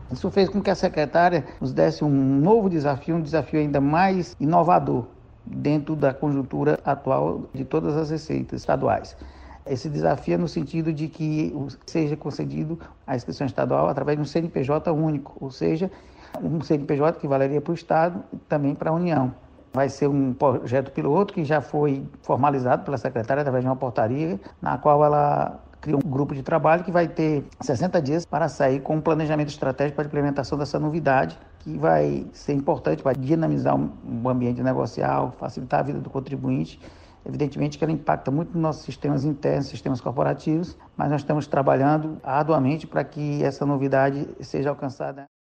Isso fez com que a secretária nos desse um novo desafio, um desafio ainda mais inovador dentro da conjuntura atual de todas as receitas estaduais. Esse desafio é no sentido de que seja concedido a inscrição estadual através de um CNPJ único, ou seja, um CNPJ que valeria para o Estado e também para a União. Vai ser um projeto piloto que já foi formalizado pela secretária através de uma portaria, na qual ela cria um grupo de trabalho que vai ter 60 dias para sair com um planejamento estratégico para a implementação dessa novidade, que vai ser importante para dinamizar o ambiente negocial, facilitar a vida do contribuinte. Evidentemente que ela impacta muito nos nossos sistemas internos, sistemas corporativos, mas nós estamos trabalhando arduamente para que essa novidade seja alcançada.